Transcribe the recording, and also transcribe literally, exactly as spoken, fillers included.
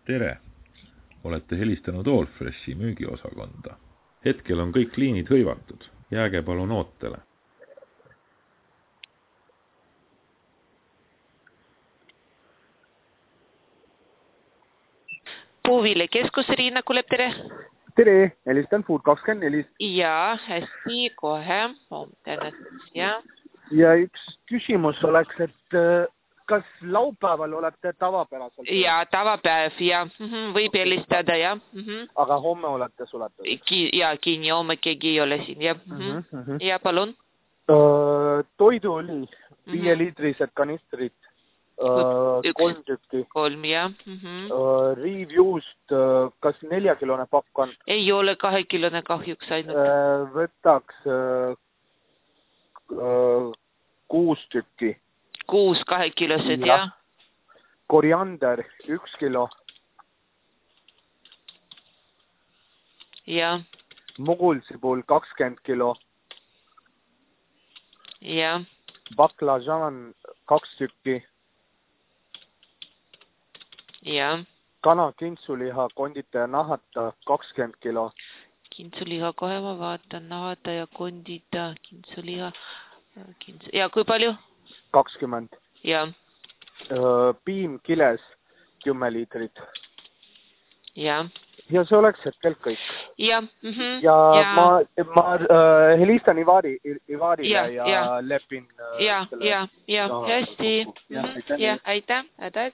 Tere! Olete helistanud Allfreshi müügiosakonda. Hetkel on kõik liinid hõivatud. Jääge palun ootele. Puuville keskus Riina Kulep, tere! Tere, helistan Food kakskümmend neli. Ja, hästi, kohe. Ja. ja üks küsimus oleks, et kas laupäeval olete tavapäraselt? Ja, tavapäev, ja. Mm-hmm. Võib helistada, ja. Mm-hmm. Aga homme olete suletud? Ki ja, kinni, homme keegi ei ole siin, ja. Mm-hmm. Mm-hmm. Ja, palun. Uh, toidu oli viie liitrised kanistrid. Uh, kolm tükki. Kolm, jah. Mm-hmm. uh, Riivjuust, uh, kas neljakilone pakk on? Ei ole kahekilone kahjuks ainult. Uh, võtaks uh, uh, kuus tükki. Kuus kahekilosed, jah. Ja. Koriander, üks kilo. Jah. Mugulsipul, kakskümmend kilo. Jah. Baklažan, kaks tükki. Ja. Kana kintsuliha, kondita ja nahata, kakskümmend kilo. Kintsuliha, kohe ma vaatan, nahata ja kondita, kintsuliha. Kintsu... Ja, kui palju? kakskümmend. Ja. Piim kiles, kümme liitrit. Ja. Ja see oleks hetkel kõik. Ja. Mm-hmm. Ja, ja ma, ma uh, helistan Ivari, Ivarile ja, ja, ja lepin... Uh, ja, selle... ja, ja, hästi. Ja, ja, aitäh. Aitäh.